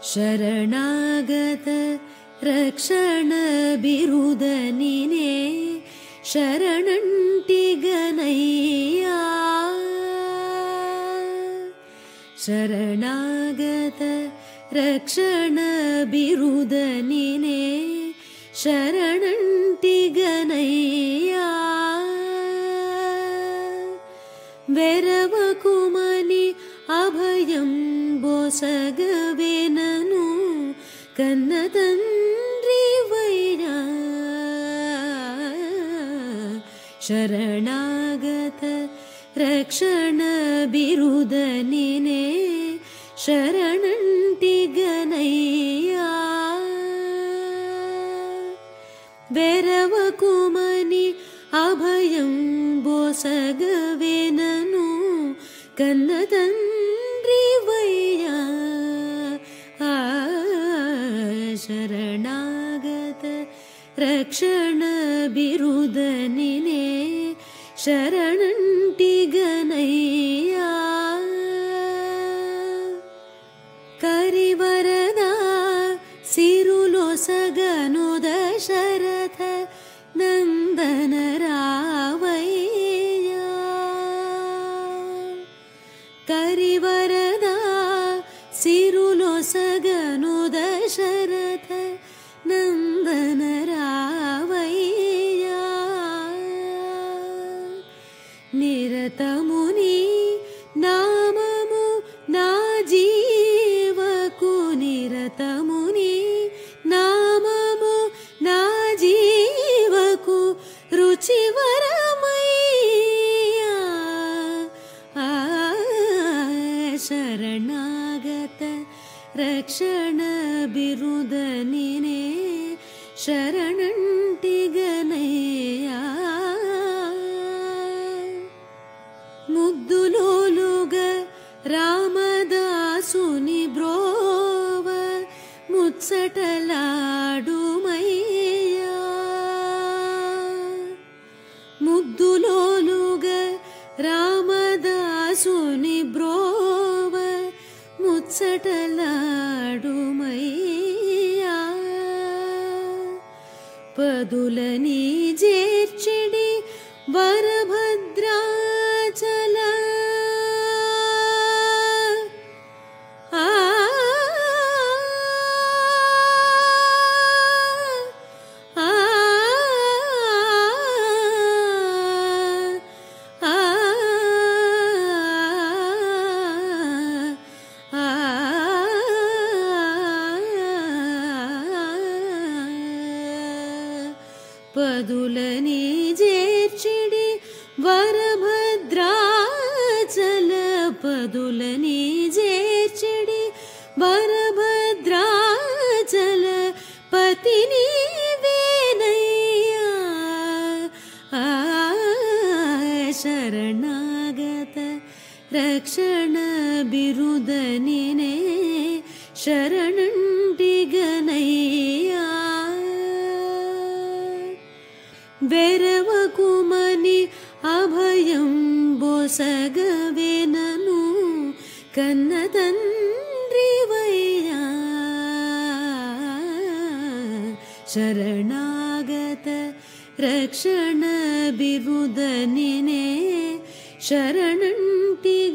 ಶರಣಾಗತ ರಕ್ಷಣ ಬಿರುದ ನೀನೇ ಶರಣಂಟಿಗನಯ್ಯ ಶರಣಾಗತ ರಕ್ಷಣ ಬಿರುದ ನೀನೇ ಶರಣಂಟಿಗನಯ್ಯ వెరవకుమని అభయం బోసగవేనను కన్న తండ్రివైనా శరణాగత రక్షణ బిరుద నీనే శరణంటిగనయ్యా వెరవకుమని అభయం బోసగవేనను కన్న తండ్రివయ్యా శరణాగత రక్షణ బిరుద నీనే శరణంటిగనయ్యా కరివరద సిరులొసగను దశరథ నందన రావయ్యా కరివరద సిరులొసగను దశరథ నందన రావయ్యా నిరతముని నామము నా జీవకు నిరతముని నామము నా జీవకు రుచివరమయ్యా శరణాగత రక్షణ బిరుద నీనే శరణంటిగనయ్యా ముద్దులోలుగా రామదాసుని బ్రోవ ముచ్చటలాడుమయ్యా ముద్దులోలుగా రామదాసుని బ్రోవ ముచ్చటలాడుమయ్యా పదులని చేర్చిడి వరభద్రాచల పదులని చేర్చిడి వరభద్రాచల పదులని చేర్చిడి వరభద్రాచల పతిని వేనయ్యా శరణాగత రక్షణ బిరుద నీనే శరణంటిగనయ్యా వెరవకుమని అభయం బోసగవేనను కన్న తండ్రివయ్యా శరణాగత రక్షణ బిరుద నీనే శరణంటి